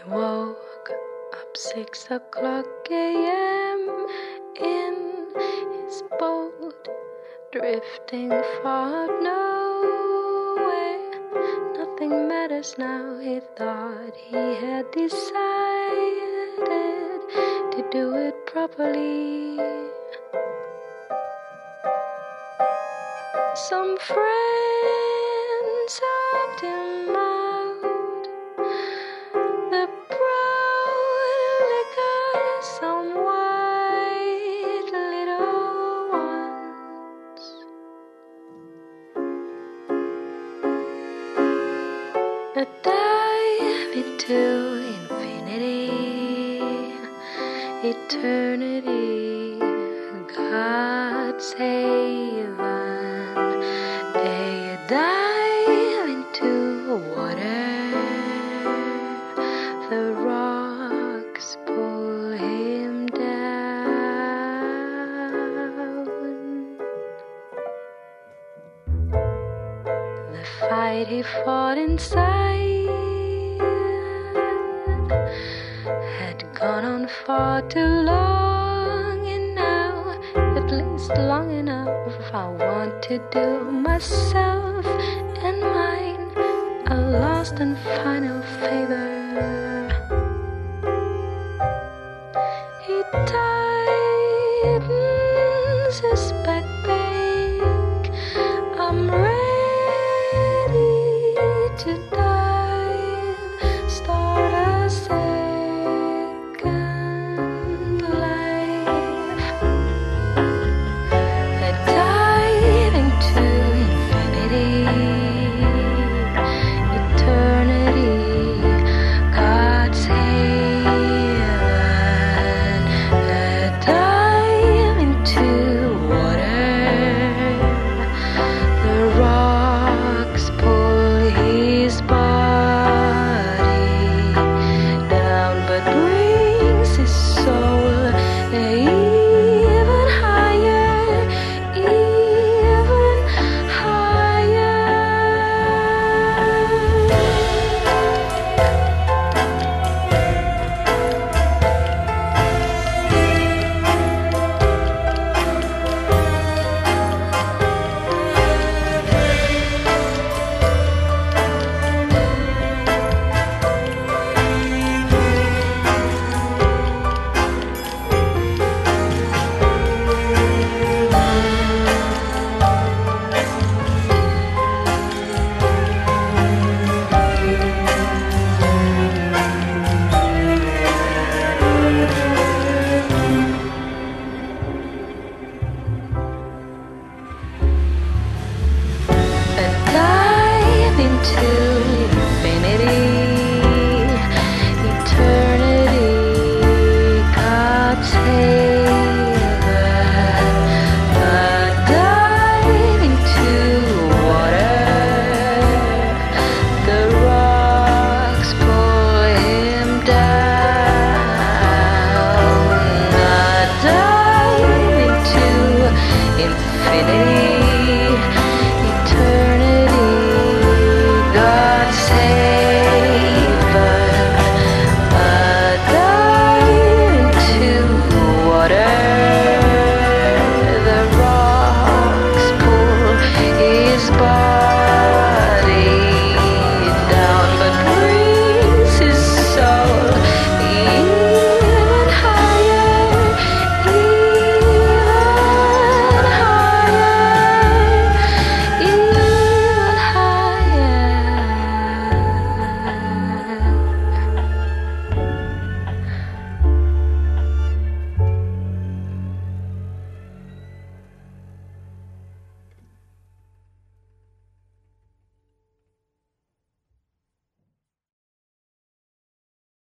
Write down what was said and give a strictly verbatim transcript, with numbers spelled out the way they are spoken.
woke up six o'clock a m in his boat, drifting far nowhere. Nothing matters now, he thought he had decided to do it properly. Some friends helped him out, the brown liquor, some white little ones. A dive into infinity, eternity, God's haven. A dive into water, the rocks pull him down. The fight he fought inside had gone on far too long, and now, at least long enough, I want to do myself and mine a last and final favor. He tightens his backpack. I'm ready to dive, start a second life. A dive into infinity, eternity, God's haven. A dive into water, the rocks pull his body down, but brings his soul even higher, even higher. A dive into infinity, eternity, God's haven. A dive into water, the rocks pull him down. A dive into infinity, eternity, God's haven.